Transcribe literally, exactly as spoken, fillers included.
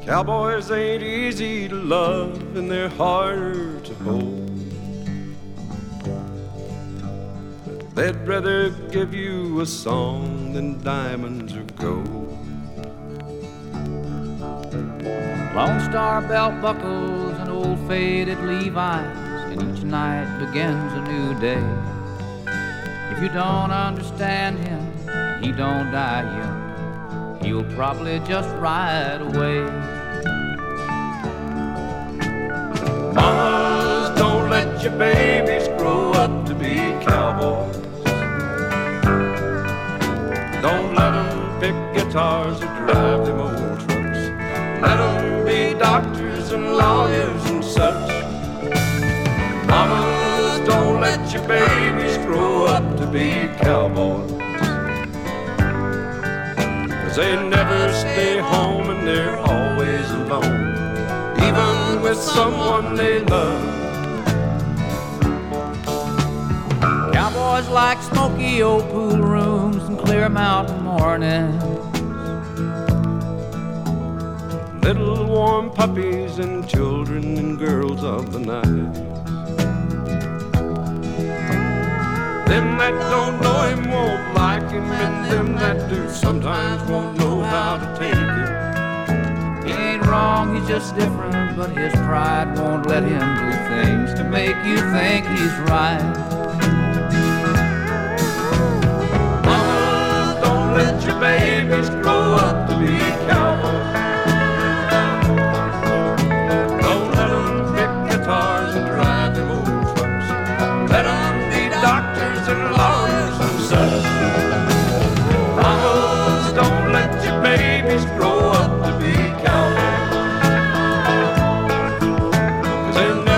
Cowboys ain't easy to love and they're hard to hold. They'd rather give you a song than diamonds or gold. Lone Star belt buckles and old faded Levi's, and each night begins a new day. If you don't understand him, he don't die young. He'll probably just ride away. Mamas, don't let your babies grow up to be cowboys. Don't let them pick guitars or drive them old trucks. Let them be doctors and lawyers and such. Mamas, don't let your babies grow up to be cowboys. 'Cause they never stay home and they're always alone, even with someone they love. Cowboys like smoky old pool rooms and clear mountain mornings, little warm puppies and children and girls of the night. Them that don't know him won't like him, and them that do sometimes won't know how to take it. He ain't wrong, he's just different, but his pride won't let him do things to make you think he's right. Mama, don't let your babies grow up to be cowboys. Don't let them pick guitars and drive them old trucks. Let them be doctors and lawyers and such. Mamas, don't let your babies grow up to be cowboys. 'Cause they never